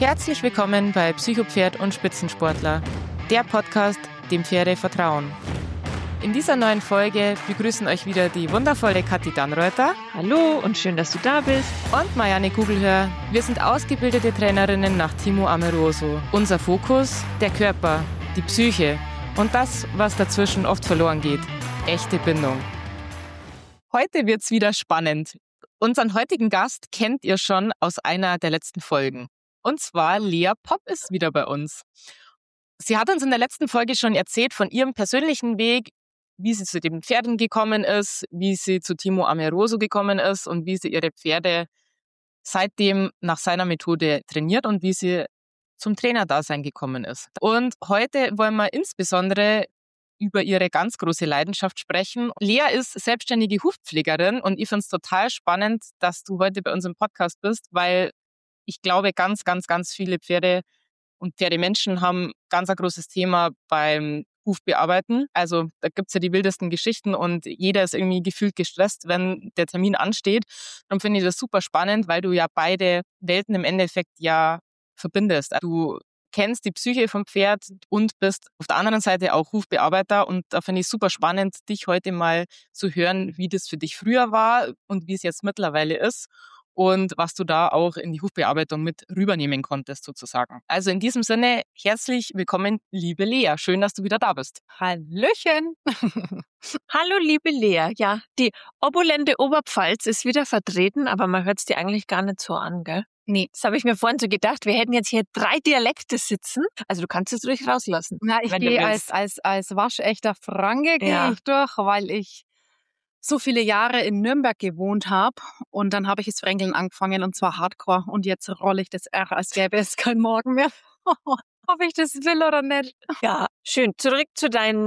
Herzlich willkommen bei Psychopferd und Spitzensportler, der Podcast, dem Pferde vertrauen. In dieser neuen Folge begrüßen euch wieder die wundervolle Kathi Dannreuther. Hallo und schön, dass du da bist. Und Marianne Kugelhör. Wir sind ausgebildete Trainerinnen nach Timo Amoroso. Unser Fokus: der Körper, die Psyche und das, was dazwischen oft verloren geht: echte Bindung. Heute wird's wieder spannend. Unseren heutigen Gast kennt ihr schon aus einer der letzten Folgen. Und zwar Lea Popp ist wieder bei uns. Sie hat uns in der letzten Folge schon erzählt von ihrem persönlichen Weg, wie sie zu den Pferden gekommen ist, wie sie zu Timo Amoroso gekommen ist und wie sie ihre Pferde seitdem nach seiner Methode trainiert und wie sie zum Trainerdasein gekommen ist. Und heute wollen wir insbesondere über ihre ganz große Leidenschaft sprechen. Lea ist selbstständige Hufpflegerin und ich finde es total spannend, dass du heute bei uns im Podcast bist, weil ich glaube, ganz viele Pferde und Pferdemenschen haben ganz ein großes Thema beim Hufbearbeiten. Also da gibt's ja die wildesten Geschichten und jeder ist irgendwie gefühlt gestresst, wenn der Termin ansteht. Darum finde ich das super spannend, weil du ja beide Welten im Endeffekt ja verbindest. Du kennst die Psyche vom Pferd und bist auf der anderen Seite auch Hufbearbeiter. Und da finde ich super spannend, dich heute mal zu hören, wie das für dich früher war und wie es jetzt mittlerweile ist. Und was du da auch in die Hufbearbeitung mit rübernehmen konntest sozusagen. Also in diesem Sinne, herzlich willkommen, liebe Lea. Schön, dass du wieder da bist. Hallöchen. Hallo, liebe Lea. Ja, die opulente Oberpfalz ist wieder vertreten, aber man hört es dir eigentlich gar nicht so an, gell? Nee, das habe ich mir vorhin so gedacht. Wir hätten jetzt hier 3 Dialekte sitzen. Also du kannst es ruhig rauslassen. Na, ich gehe als waschechter Franke gehe ich durch, weil ich so viele Jahre in Nürnberg gewohnt habe und dann habe ich das Fränkeln angefangen und zwar Hardcore und jetzt rolle ich das R, als gäbe es kein Morgen mehr. Ob ich das will oder nicht. Ja, schön. Zurück zu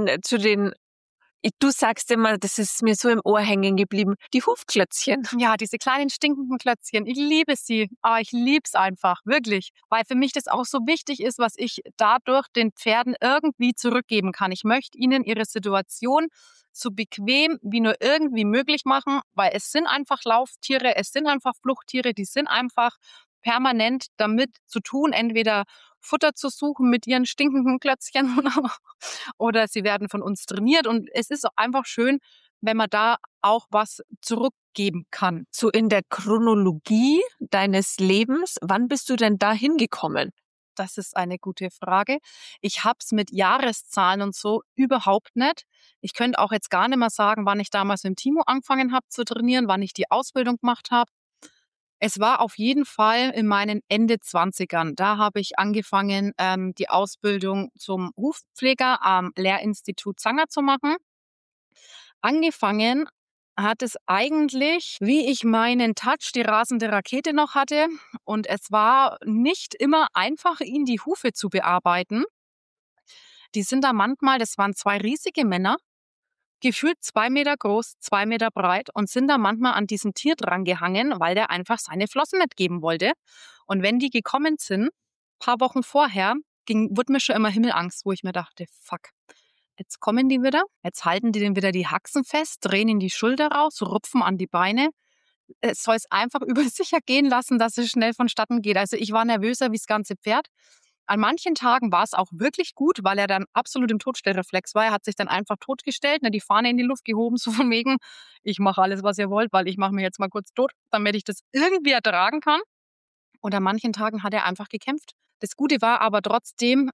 du sagst immer, das ist mir so im Ohr hängen geblieben, die Hufklötzchen. Ja, diese kleinen stinkenden Klötzchen. Ich liebe sie. Aber ich liebe es einfach, wirklich. Weil für mich das auch so wichtig ist, was ich dadurch den Pferden irgendwie zurückgeben kann. Ich möchte ihnen ihre Situation so bequem wie nur irgendwie möglich machen, weil es sind einfach Lauftiere, es sind einfach Fluchttiere, die sind einfach permanent damit zu tun, entweder Futter zu suchen mit ihren stinkenden Klötzchen oder sie werden von uns trainiert und es ist auch einfach schön, wenn man da auch was zurückgeben kann. So in der Chronologie deines Lebens, wann bist du denn da hingekommen? Das ist eine gute Frage. Ich hab's mit Jahreszahlen und so überhaupt nicht. Ich könnte auch jetzt gar nicht mehr sagen, wann ich damals mit dem Timo angefangen habe zu trainieren, wann ich die Ausbildung gemacht habe. Es war auf jeden Fall in meinen Ende 20ern. Da habe ich angefangen, die Ausbildung zum Hufpfleger am Lehrinstitut Zanger zu machen. Angefangen hat es eigentlich, wie ich meinen Touch, die rasende Rakete noch hatte. Und es war nicht immer einfach, ihn die Hufe zu bearbeiten. Die sind da manchmal, das waren 2 riesige Männer, gefühlt 2 Meter groß, 2 Meter breit und sind da manchmal an diesem Tier dran gehangen, weil der einfach seine Flossen nicht geben wollte. Und wenn die gekommen sind, paar Wochen vorher, wurde mir schon immer Himmelangst, wo ich mir dachte, fuck, jetzt kommen die wieder, jetzt halten die den wieder die Haxen fest, drehen in die Schulter raus, rupfen an die Beine. Es soll es einfach über sich ergehen lassen, dass es schnell vonstatten geht. Also ich war nervöser wie das ganze Pferd. An manchen Tagen war es auch wirklich gut, weil er dann absolut im Totstellreflex war. Er hat sich dann einfach totgestellt, die Fahne in die Luft gehoben, so von wegen, ich mache alles, was ihr wollt, weil ich mache mir jetzt mal kurz tot, damit ich das irgendwie ertragen kann. Und an manchen Tagen hat er einfach gekämpft. Das Gute war aber trotzdem,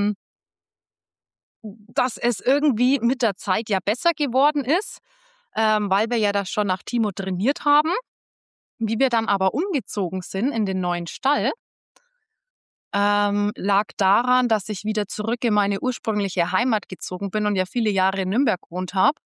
dass es irgendwie mit der Zeit ja besser geworden ist, weil wir ja das schon nach Timo trainiert haben. Wie wir dann aber umgezogen sind in den neuen Stall, lag daran, dass ich wieder zurück in meine ursprüngliche Heimat gezogen bin und ja viele Jahre in Nürnberg gewohnt habe.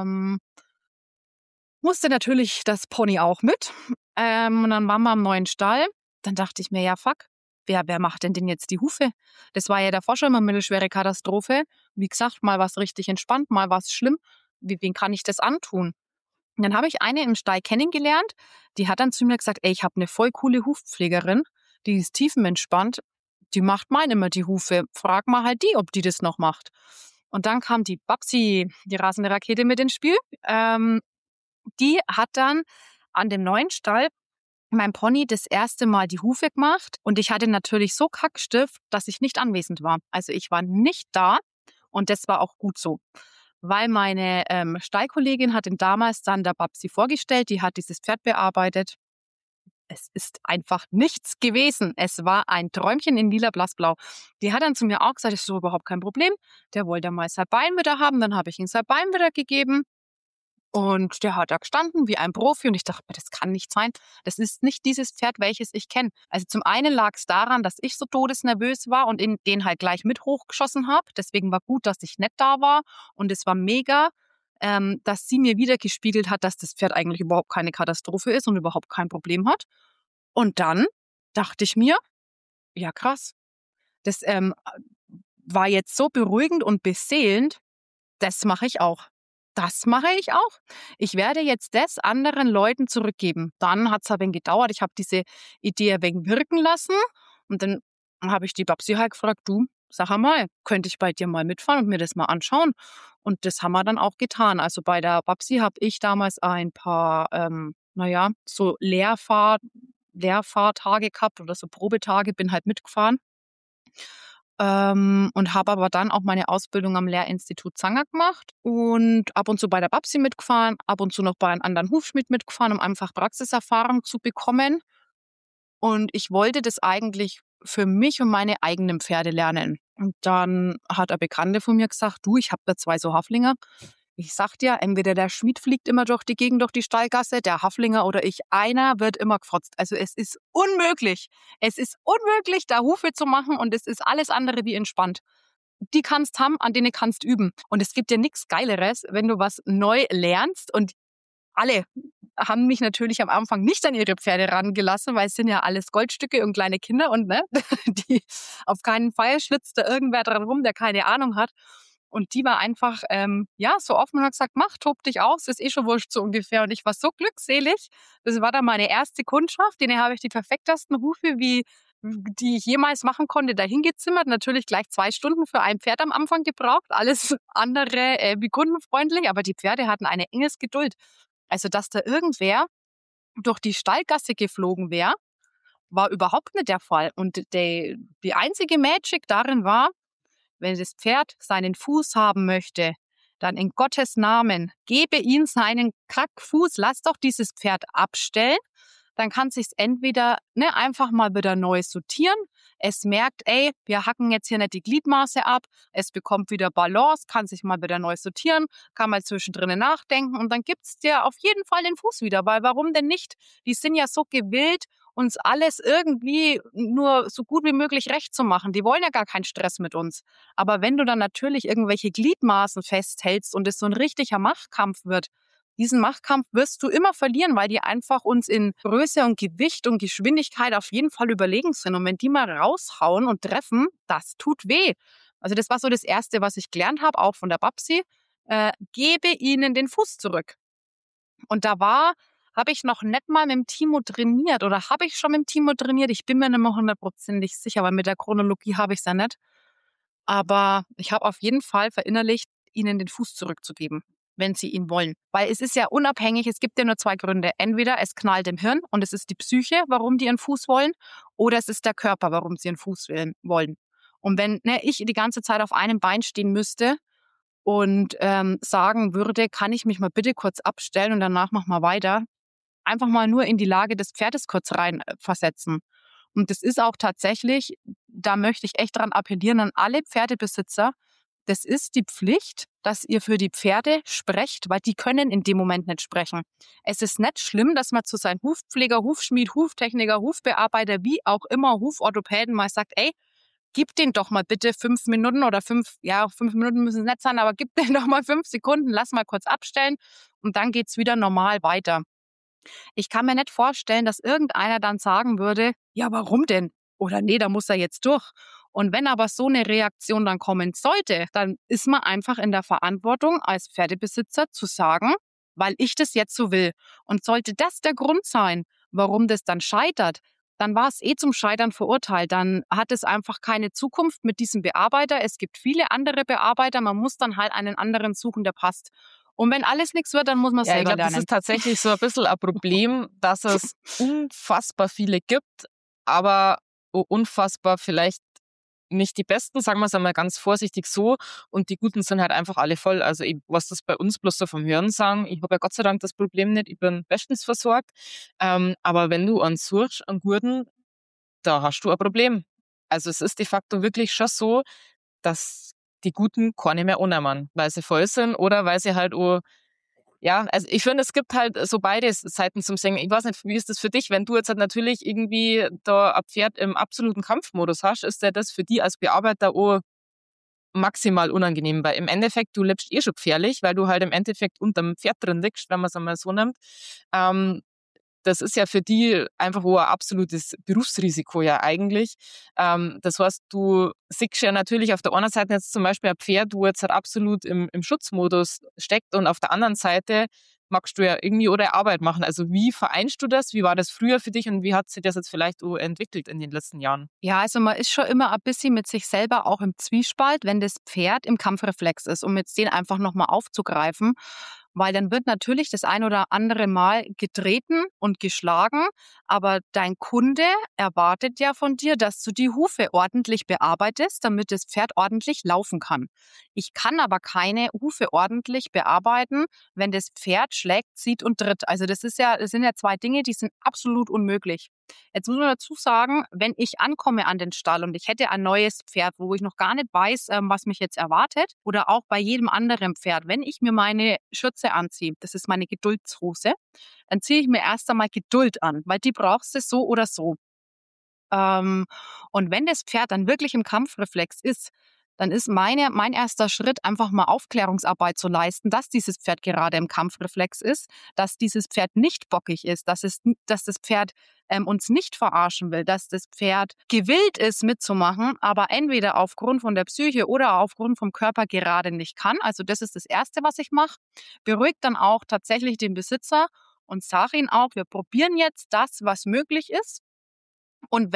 Musste natürlich das Pony auch mit. Und dann waren wir am neuen Stall. Dann dachte ich mir, ja fuck, wer macht denn jetzt die Hufe? Das war ja davor schon immer eine mittelschwere Katastrophe. Wie gesagt, mal was richtig entspannt, mal was schlimm. Wen kann ich das antun? Und dann habe ich eine im Stall kennengelernt, die hat dann zu mir gesagt, ey, ich habe eine voll coole Hufpflegerin, die ist tiefenentspannt, die macht meine immer die Hufe. Frag mal halt die, ob die das noch macht. Und dann kam die Babsi, die rasende Rakete, mit ins Spiel. Die hat dann an dem neuen Stall meinem Pony das erste Mal die Hufe gemacht und ich hatte natürlich so Kackstift, dass ich nicht anwesend war. Also ich war nicht da und das war auch gut so. Weil meine Stallkollegin hat ihn damals dann der Babsi vorgestellt, die hat dieses Pferd bearbeitet. Es ist einfach nichts gewesen. Es war ein Träumchen in lila blassblau. Die hat dann zu mir auch gesagt, das ist so überhaupt kein Problem. Der wollte mal sein Bein wieder haben, dann habe ich ihm sein Bein wieder gegeben. Und der hat da gestanden wie ein Profi und ich dachte mir, das kann nicht sein. Das ist nicht dieses Pferd, welches ich kenne. Also zum einen lag es daran, dass ich so todesnervös war und in den halt gleich mit hochgeschossen habe. Deswegen war gut, dass ich nicht da war. Und es war mega, dass sie mir wieder gespiegelt hat, dass das Pferd eigentlich überhaupt keine Katastrophe ist und überhaupt kein Problem hat. Und dann dachte ich mir, ja krass, das war jetzt so beruhigend und beseelend, das mache ich auch. Das mache ich auch. Ich werde jetzt das anderen Leuten zurückgeben. Dann hat es ein wenig gedauert. Ich habe diese Idee ein wenig wirken lassen. Und dann habe ich die Babsi halt gefragt, du, sag einmal, könnte ich bei dir mal mitfahren und mir das mal anschauen? Und das haben wir dann auch getan. Also bei der Babsi habe ich damals ein paar, so Lehrfahrtage gehabt oder so Probetage, bin halt mitgefahren. Und habe aber dann auch meine Ausbildung am Lehrinstitut Zanger gemacht und ab und zu bei der Babsi mitgefahren, ab und zu noch bei einem anderen Hufschmied mitgefahren, um einfach Praxiserfahrung zu bekommen. Und ich wollte das eigentlich für mich und meine eigenen Pferde lernen. Und dann hat eine Bekannte von mir gesagt, du, ich habe da 2 so Haflinger. Ich sag dir, entweder der Schmied fliegt immer durch die Gegend, durch die Stallgasse, der Haflinger oder ich, einer wird immer gefrotzt. Also es ist unmöglich. Es ist unmöglich, da Hufe zu machen und es ist alles andere wie entspannt. Die kannst haben, an denen kannst üben. Und es gibt ja nichts Geileres, wenn du was neu lernst und alle haben mich natürlich am Anfang nicht an ihre Pferde rangelassen, weil es sind ja alles Goldstücke und kleine Kinder und ne, die auf keinen Fall schlitzt da irgendwer dran rum, der keine Ahnung hat. Und die war einfach, so offen und hat gesagt, mach, tob dich aus, ist eh schon wurscht so ungefähr. Und ich war so glückselig. Das war dann meine erste Kundschaft. Denen habe ich die perfektesten Hufe, die ich jemals machen konnte, dahin gezimmert. Natürlich gleich 2 Stunden für ein Pferd am Anfang gebraucht. Alles andere wie kundenfreundlich, aber die Pferde hatten eine Engelsgeduld. Also, dass da irgendwer durch die Stallgasse geflogen wäre, war überhaupt nicht der Fall. Und die einzige Magic darin war, wenn das Pferd seinen Fuß haben möchte, dann in Gottes Namen, gebe ihm seinen Kackfuß, lass doch dieses Pferd abstellen. Dann kann es sich entweder einfach mal wieder neu sortieren. Es merkt, ey, wir hacken jetzt hier nicht die Gliedmaße ab. Es bekommt wieder Balance, kann sich mal wieder neu sortieren, kann mal zwischendrin nachdenken und dann gibt's dir auf jeden Fall den Fuß wieder. Weil warum denn nicht? Die sind ja so gewillt, uns alles irgendwie nur so gut wie möglich recht zu machen. Die wollen ja gar keinen Stress mit uns. Aber wenn du dann natürlich irgendwelche Gliedmaßen festhältst und es so ein richtiger Machtkampf wird, diesen Machtkampf wirst du immer verlieren, weil die einfach uns in Größe und Gewicht und Geschwindigkeit auf jeden Fall überlegen sind. Und wenn die mal raushauen und treffen, das tut weh. Also das war so das Erste, was ich gelernt habe, auch von der Babsi. Gebe ihnen den Fuß zurück. Und habe ich noch nicht mal mit dem Timo trainiert oder habe ich schon mit dem Timo trainiert? Ich bin mir nicht mehr 100% sicher, weil mit der Chronologie habe ich es ja nicht. Aber ich habe auf jeden Fall verinnerlicht, ihnen den Fuß zurückzugeben, wenn sie ihn wollen. Weil es ist ja unabhängig, es gibt ja nur 2 Gründe. Entweder es knallt im Hirn und es ist die Psyche, warum die ihren Fuß wollen, oder es ist der Körper, warum sie ihren Fuß wollen. Und wenn ich die ganze Zeit auf einem Bein stehen müsste und sagen würde, kann ich mich mal bitte kurz abstellen und danach mach mal weiter, einfach mal nur in die Lage des Pferdes kurz rein versetzen. Und das ist auch tatsächlich, da möchte ich echt dran appellieren an alle Pferdebesitzer, das ist die Pflicht, dass ihr für die Pferde sprecht, weil die können in dem Moment nicht sprechen. Es ist nicht schlimm, dass man zu seinem Hufpfleger, Hufschmied, Huftechniker, Hufbearbeiter, wie auch immer, Huforthopäden mal sagt, ey, gib den doch mal bitte 5 Minuten oder 5 Minuten müssen es nicht sein, aber gib den doch mal 5 Sekunden, lass mal kurz abstellen und dann geht's wieder normal weiter. Ich kann mir nicht vorstellen, dass irgendeiner dann sagen würde, ja, warum denn? Oder nee, da muss er jetzt durch. Und wenn aber so eine Reaktion dann kommen sollte, dann ist man einfach in der Verantwortung als Pferdebesitzer zu sagen, weil ich das jetzt so will. Und sollte das der Grund sein, warum das dann scheitert, dann war es zum Scheitern verurteilt. Dann hat es einfach keine Zukunft mit diesem Bearbeiter. Es gibt viele andere Bearbeiter. Man muss dann halt einen anderen suchen, der passt. Und wenn alles nichts wird, dann muss man Ja, ich selber glaube, das lernen. ist tatsächlich so ein bisschen ein Problem, dass es unfassbar viele gibt, aber unfassbar vielleicht nicht die Besten, sagen wir es einmal ganz vorsichtig so. Und die Guten sind halt einfach alle voll. Also ich was das bei uns bloß so vom Hören sagen, ich habe ja Gott sei Dank das Problem nicht, ich bin bestens versorgt. Aber wenn du einen suchst, einen Guten, da hast du ein Problem. Also es ist de facto wirklich schon so, dass die Guten keine mehr annehmen, weil sie voll sind oder weil sie halt auch, ja, also ich finde, es gibt halt so beide Seiten zum Singen. Ich weiß nicht, wie ist das für dich, wenn du jetzt halt natürlich irgendwie da ein Pferd im absoluten Kampfmodus hast, ist ja das für die als Bearbeiter auch maximal unangenehm, weil im Endeffekt, du lebst schon gefährlich, weil du halt im Endeffekt unterm Pferd drin liegst, wenn man es einmal so nimmt. Ähm, Das ist ja für die einfach auch ein absolutes Berufsrisiko ja eigentlich. Das heißt, du siehst ja natürlich auf der einen Seite jetzt zum Beispiel ein Pferd, wo jetzt halt absolut im Schutzmodus steckt und auf der anderen Seite magst du ja irgendwie oder Arbeit machen. Also wie vereinst du das? Wie war das früher für dich und wie hat sich das jetzt vielleicht auch entwickelt in den letzten Jahren? Ja, also man ist schon immer ein bisschen mit sich selber auch im Zwiespalt, wenn das Pferd im Kampfreflex ist, um jetzt den einfach nochmal aufzugreifen. Weil dann wird natürlich das ein oder andere Mal getreten und geschlagen, aber dein Kunde erwartet ja von dir, dass du die Hufe ordentlich bearbeitest, damit das Pferd ordentlich laufen kann. Ich kann aber keine Hufe ordentlich bearbeiten, wenn das Pferd schlägt, zieht und tritt. Also das sind ja zwei Dinge, die sind absolut unmöglich. Jetzt muss man dazu sagen, wenn ich ankomme an den Stall und ich hätte ein neues Pferd, wo ich noch gar nicht weiß, was mich jetzt erwartet, oder auch bei jedem anderen Pferd, wenn ich mir meine Schürze anziehe, das ist meine Geduldshose, dann ziehe ich mir erst einmal Geduld an, weil die brauchst du so oder so. Ähm, und wenn das Pferd dann wirklich im Kampfreflex ist, dann ist mein erster Schritt, einfach mal Aufklärungsarbeit zu leisten, dass dieses Pferd gerade im Kampfreflex ist, dass dieses Pferd nicht bockig ist, dass das Pferd uns nicht verarschen will, dass das Pferd gewillt ist mitzumachen, aber entweder aufgrund von der Psyche oder aufgrund vom Körper gerade nicht kann. Also das ist das Erste, was ich mache. Beruhigt dann auch tatsächlich den Besitzer und sage ihm auch, wir probieren jetzt das, was möglich ist. Und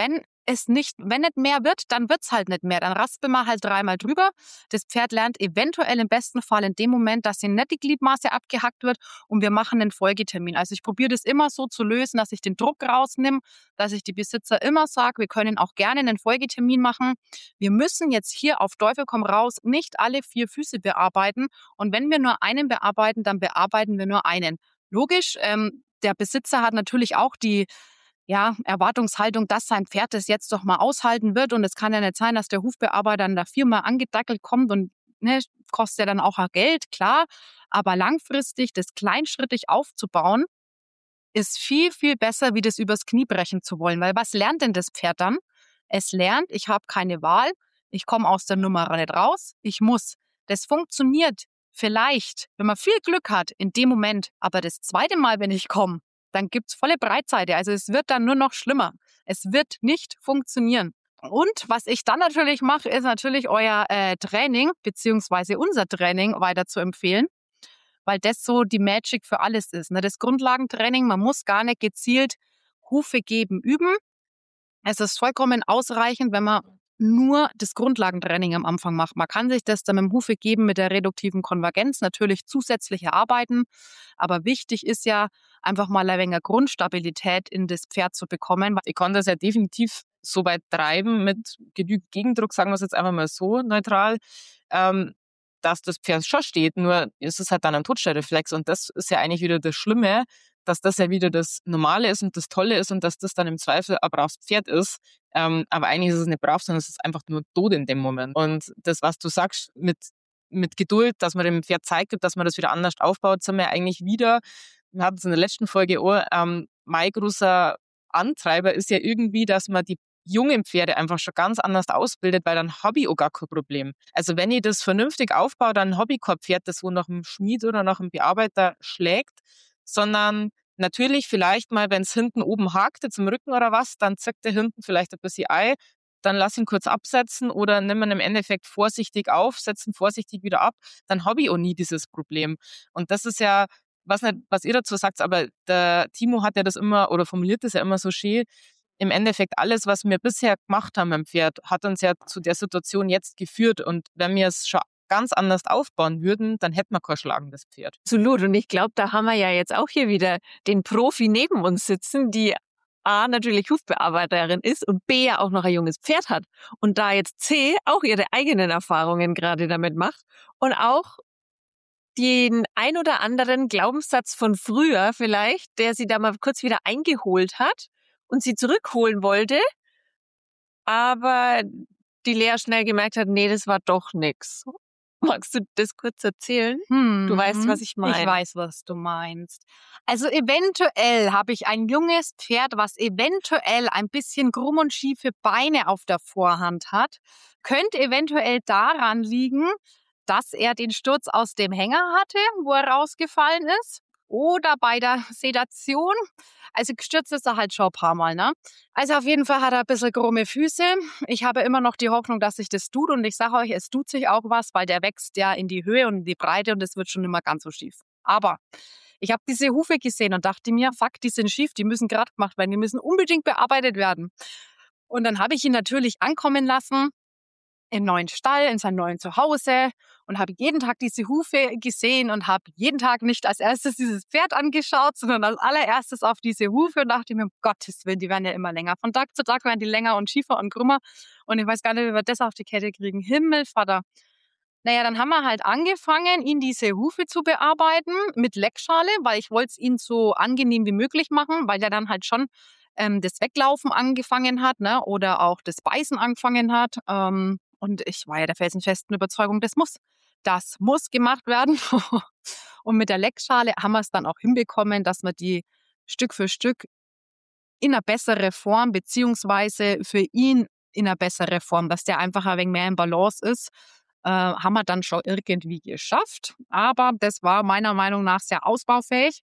wenn nicht mehr wird, dann wird's halt nicht mehr. Dann raspeln wir halt 3-mal drüber. Das Pferd lernt eventuell im besten Fall in dem Moment, dass ihm nicht die Gliedmaße abgehackt wird und wir machen einen Folgetermin. Also ich probiere das immer so zu lösen, dass ich den Druck rausnehme, dass ich die Besitzer immer sage, wir können auch gerne einen Folgetermin machen. Wir müssen jetzt hier auf Teufel komm raus nicht alle 4 Füße bearbeiten. Und wenn wir nur einen bearbeiten, dann bearbeiten wir nur einen. Logisch, der Besitzer hat natürlich auch die Erwartungshaltung, dass sein Pferd das jetzt doch mal aushalten wird. Und es kann ja nicht sein, dass der Hufbearbeiter dann da 4-mal angedackelt kommt und kostet ja dann auch Geld, klar. Aber langfristig das kleinschrittig aufzubauen, ist viel, viel besser, wie das übers Knie brechen zu wollen. Weil was lernt denn das Pferd dann? Es lernt, ich habe keine Wahl, ich komme aus der Nummer nicht raus, ich muss. Das funktioniert vielleicht, wenn man viel Glück hat, in dem Moment. Aber das zweite Mal, wenn ich komme, dann gibt's volle Breitseite. Also es wird dann nur noch schlimmer. Es wird nicht funktionieren. Und was ich dann natürlich mache, ist natürlich euer Training beziehungsweise unser Training weiter zu empfehlen, weil das so die Magic für alles ist. Ne? Das Grundlagentraining, man muss gar nicht gezielt Hufe geben, üben. Es ist vollkommen ausreichend, wenn man nur das Grundlagentraining am Anfang macht. Man kann sich das dann mit dem Hufe geben, mit der reduktiven Konvergenz, natürlich zusätzlich erarbeiten. Aber wichtig ist ja, einfach mal ein wenig Grundstabilität in das Pferd zu bekommen. Ich kann das ja definitiv so weit treiben mit genügend Gegendruck, sagen wir es jetzt einfach mal so neutral, dass das Pferd schon steht, nur ist es halt dann ein Totstellreflex und das ist ja eigentlich wieder das Schlimme, dass das ja wieder das Normale ist und das Tolle ist und dass das dann im Zweifel ein braves Pferd ist. Aber eigentlich ist es nicht brav, sondern es ist einfach nur tot in dem Moment. Und das, was du sagst, mit Geduld, dass man dem Pferd zeigt, dass man das wieder anders aufbaut, sind wir eigentlich wieder, wir hatten es in der letzten Folge auch, mein großer Antreiber ist ja irgendwie, dass man die jungen Pferde einfach schon ganz anders ausbildet, weil dann habe ich auch gar kein Problem. Also wenn ich das vernünftig aufbaue, dann habe ich kein Pferd, das wo nach dem Schmied oder nach dem Bearbeiter schlägt, sondern natürlich vielleicht mal, wenn es hinten oben hakt, jetzt im Rücken oder was, dann zirkt der hinten vielleicht ein bisschen ein, dann lass ihn kurz absetzen oder nimm ihn im Endeffekt vorsichtig auf, setz ihn vorsichtig wieder ab, dann habe ich auch nie dieses Problem. Und das ist ja, was nicht, was ihr dazu sagt, aber der Timo hat ja das immer oder formuliert das ja immer so schön, im Endeffekt alles, was wir bisher gemacht haben im Pferd, hat uns ja zu der Situation jetzt geführt. Und wenn wir es schon ganz anders aufbauen würden, dann hätten wir kein schlagendes Pferd. Absolut. Und ich glaube, da haben wir ja jetzt auch hier wieder den Profi neben uns sitzen, die A, natürlich Hufbearbeiterin ist und B, ja auch noch ein junges Pferd hat. Und da jetzt C auch ihre eigenen Erfahrungen gerade damit macht und auch den ein oder anderen Glaubenssatz von früher vielleicht, der sie da mal kurz wieder eingeholt hat und sie zurückholen wollte, aber die Lea schnell gemerkt hat, nee, das war doch nix. Magst du das kurz erzählen? Du weißt, was ich meine. Ich weiß, was du meinst. Also eventuell habe ich ein junges Pferd, was eventuell ein bisschen krumm und schiefe Beine auf der Vorhand hat. Könnte eventuell daran liegen, dass er den Sturz aus dem Hänger hatte, wo er rausgefallen ist. Oder bei der Sedation. Also gestürzt ist er halt schon ein paar Mal, ne? Also auf jeden Fall hat er ein bisschen krumme Füße. Ich habe immer noch die Hoffnung, dass sich das tut. Und ich sage euch, es tut sich auch was, weil der wächst ja in die Höhe und in die Breite und es wird schon immer ganz so schief. Aber ich habe diese Hufe gesehen und dachte mir, fuck, die sind schief, die müssen gerade gemacht werden, die müssen unbedingt bearbeitet werden. Und dann habe ich ihn natürlich ankommen lassen im neuen Stall, in seinem neuen Zuhause und habe jeden Tag diese Hufe gesehen und habe jeden Tag nicht als erstes dieses Pferd angeschaut, sondern als allererstes auf diese Hufe und dachte mir, um Gottes Willen, die werden ja immer länger. Von Tag zu Tag werden die länger und schiefer und krümmer und ich weiß gar nicht, wie wir das auf die Kette kriegen. Himmelvater. Naja, dann haben wir halt angefangen, ihn diese Hufe zu bearbeiten mit Leckschale, weil ich wollte es ihm so angenehm wie möglich machen, weil er dann halt schon das Weglaufen angefangen hat, ne, oder auch das Beißen angefangen hat. Und ich war ja der felsenfesten Überzeugung, das muss gemacht werden. Und mit der Leckschale haben wir es dann auch hinbekommen, dass wir die Stück für Stück in eine bessere Form, beziehungsweise für ihn in eine bessere Form, dass der einfach ein wenig mehr in Balance ist, haben wir dann schon irgendwie geschafft. Aber das war meiner Meinung nach sehr ausbaufähig.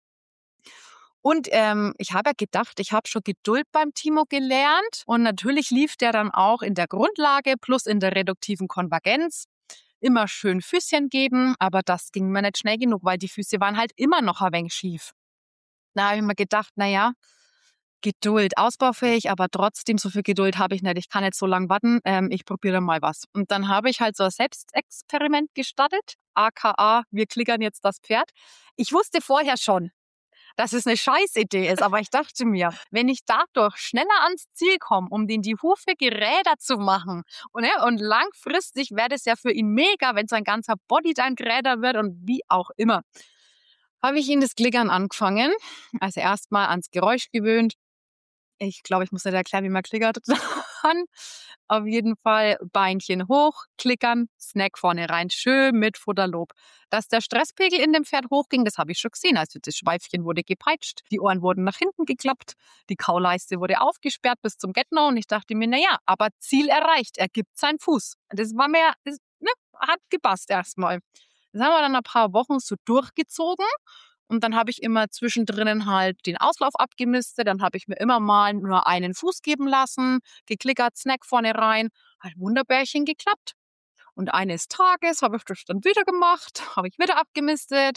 Und ich habe ja gedacht, ich habe schon Geduld beim Timo gelernt. Und natürlich lief der dann auch in der Grundlage plus in der reduktiven Konvergenz. Immer schön Füßchen geben, aber das ging mir nicht schnell genug, weil die Füße waren halt immer noch ein wenig schief. Da habe ich mir gedacht, naja, Geduld, ausbaufähig, aber trotzdem so viel Geduld habe ich nicht. Ich kann nicht so lange warten. Ich probiere mal was. Und dann habe ich halt so ein Selbstexperiment gestartet. AKA, wir klickern jetzt das Pferd. Ich wusste vorher schon, dass es eine Scheißidee ist. Aber ich dachte mir, wenn ich dadurch schneller ans Ziel komme, um den die Hufe geräder zu machen und langfristig wäre das ja für ihn mega, wenn sein ganzer Body dann geräder wird und wie auch immer. Habe ich ihn das Klickern angefangen. Also erstmal ans Geräusch gewöhnt. Ich glaube, ich muss nicht erklären, wie man klickert. Dann auf jeden Fall Beinchen hoch, klickern, Snack vorne rein, schön mit Futterlob. Dass der Stresspegel in dem Pferd hochging, das habe ich schon gesehen. Also das Schweifchen wurde gepeitscht, die Ohren wurden nach hinten geklappt, die Kauleiste wurde aufgesperrt bis zum Get-No und ich dachte mir, naja, aber Ziel erreicht, er gibt seinen Fuß. Das war mehr, hat gepasst erstmal. Das haben wir dann ein paar Wochen so durchgezogen. Und dann habe ich immer zwischendrin halt den Auslauf abgemistet. Dann habe ich mir immer mal nur einen Fuß geben lassen, geklickert, Snack vorne rein. Hat Wunderbärchen geklappt. Und eines Tages habe ich das dann wieder gemacht, habe ich wieder abgemistet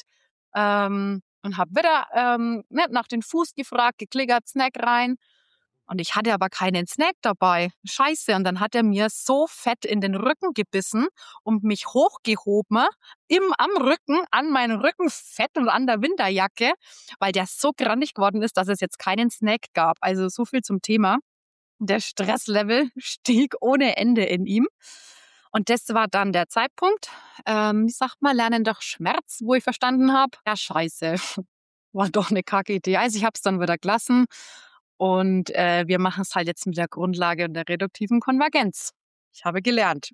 und habe wieder nach den Fuß gefragt, geklickert, Snack rein. Und ich hatte aber keinen Snack dabei. Scheiße. Und dann hat er mir so fett in den Rücken gebissen und mich hochgehoben, am Rücken, an meinen Rücken fett und an der Winterjacke, weil der so grandig geworden ist, dass es jetzt keinen Snack gab. Also so viel zum Thema. Der Stresslevel stieg ohne Ende in ihm. Und das war dann der Zeitpunkt, wie sagt man, lernen durch Schmerz, wo ich verstanden habe, ja scheiße, war doch eine kacke Idee. Also ich habe es dann wieder gelassen. Und wir machen es halt jetzt mit der Grundlage und der reduktiven Konvergenz. Ich habe gelernt.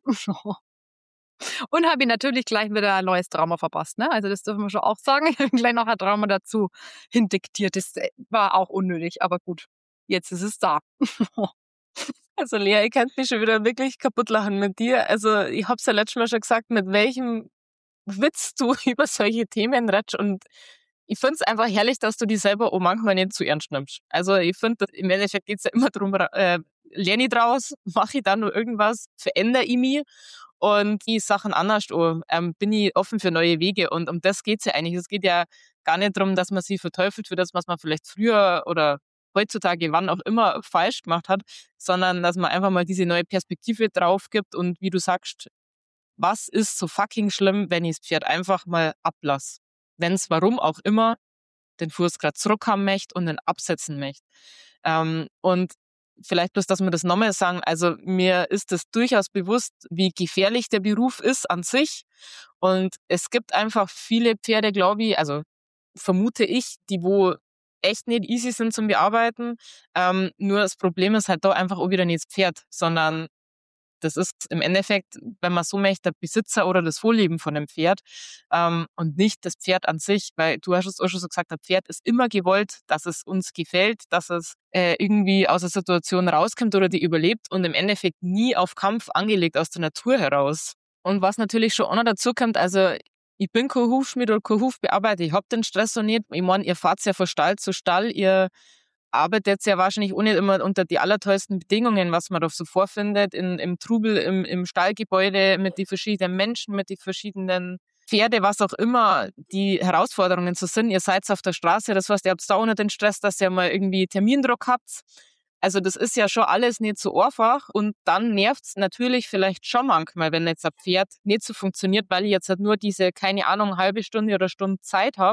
Und habe ihn natürlich gleich wieder ein neues Trauma verpasst. Ne? Also das dürfen wir schon auch sagen. Ich habe gleich noch ein Trauma dazu hindiktiert. Das war auch unnötig, aber gut. Jetzt ist es da. Also Lea, ich kann mich schon wieder wirklich kaputt lachen mit dir. Also ich habe es ja letztes Mal schon gesagt, mit welchem Witz du über solche Themen redest und ich finde es einfach herrlich, dass du dich selber auch manchmal nicht zu ernst nimmst. Also ich finde, im Endeffekt geht es ja immer darum, lerne ich draus, mache ich da nur irgendwas, verändere ich mich und die Sachen anders bin ich offen für neue Wege und um das geht es ja eigentlich. Es geht ja gar nicht darum, dass man sie verteufelt für das, was man vielleicht früher oder heutzutage, wann auch immer, falsch gemacht hat, sondern dass man einfach mal diese neue Perspektive drauf gibt und wie du sagst, was ist so fucking schlimm, wenn ich das Pferd einfach mal ablasse? Wenn es warum auch immer den Fuß gerade zurückhaben möchte und den absetzen möchte. Und vielleicht bloß, dass wir das nochmal sagen, also mir ist das durchaus bewusst, wie gefährlich der Beruf ist an sich. Und es gibt einfach viele Pferde, glaube ich, also vermute ich, die wo echt nicht easy sind zum Bearbeiten. Nur das Problem ist halt da einfach auch wieder nicht das Pferd, sondern das ist im Endeffekt, wenn man so möchte, der Besitzer oder das Vorleben von dem Pferd und nicht das Pferd an sich, weil du hast es auch schon so gesagt, das Pferd ist immer gewollt, dass es uns gefällt, dass es irgendwie aus der Situation rauskommt oder die überlebt und im Endeffekt nie auf Kampf angelegt aus der Natur heraus. Und was natürlich schon auch noch dazu kommt, also ich bin kein Hufschmied oder kein Hufbearbeiter, ich hab den Stress so nicht. Ich meine, ihr fahrt ja von Stall zu Stall, ihr arbeitet ja wahrscheinlich auch nicht immer unter die allertollsten Bedingungen, was man da so vorfindet, im Trubel, im Stallgebäude, mit den verschiedenen Menschen, mit den verschiedenen Pferde, was auch immer die Herausforderungen so sind. Ihr seid auf der Straße, das heißt, ihr habt da auch nicht den Stress, dass ihr mal irgendwie Termindruck habt. Also das ist ja schon alles nicht so einfach und dann nervt's natürlich vielleicht schon manchmal, wenn jetzt ein Pferd nicht so funktioniert, weil ich jetzt halt nur diese, keine Ahnung, halbe Stunde oder Stunde Zeit habe.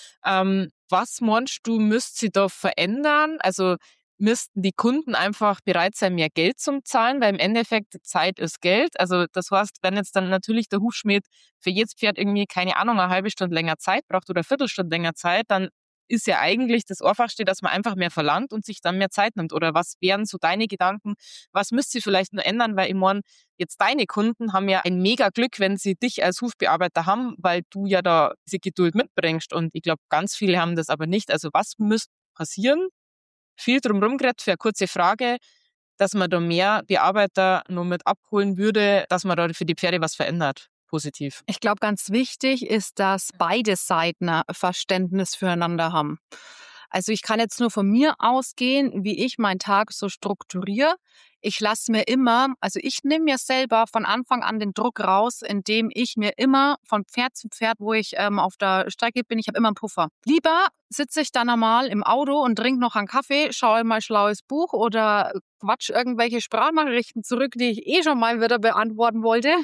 Was meinst du, müsst sie da verändern? Also müssten die Kunden einfach bereit sein, mehr Geld zum Zahlen, weil im Endeffekt Zeit ist Geld. Also das heißt, wenn jetzt dann natürlich der Hufschmied für jedes Pferd irgendwie, keine Ahnung, eine halbe Stunde länger Zeit braucht oder eine Viertelstunde länger Zeit, dann ist ja eigentlich das Einfachste, dass man einfach mehr verlangt und sich dann mehr Zeit nimmt. Oder was wären so deine Gedanken? Was müsst ihr vielleicht nur ändern? Weil ich meine, jetzt deine Kunden haben ja ein mega Glück, wenn sie dich als Hufbearbeiter haben, weil du ja da diese Geduld mitbringst. Und ich glaube, ganz viele haben das aber nicht. Also was müsste passieren? Viel drumherum geredet für eine kurze Frage, dass man da mehr Bearbeiter nur mit abholen würde, dass man da für die Pferde was verändert. Positiv. Ich glaube, ganz wichtig ist, dass beide Seiten ein Verständnis füreinander haben. Also ich kann jetzt nur von mir ausgehen, wie ich meinen Tag so strukturiere. Ich lasse mir immer, also ich nehme mir selber von Anfang an den Druck raus, indem ich mir immer von Pferd zu Pferd, wo ich auf der Strecke bin, ich habe immer einen Puffer. Lieber sitze ich dann normal im Auto und trinke noch einen Kaffee, schaue mal ein schlaues Buch oder quatsch irgendwelche Sprachnachrichten zurück, die ich eh schon mal wieder beantworten wollte.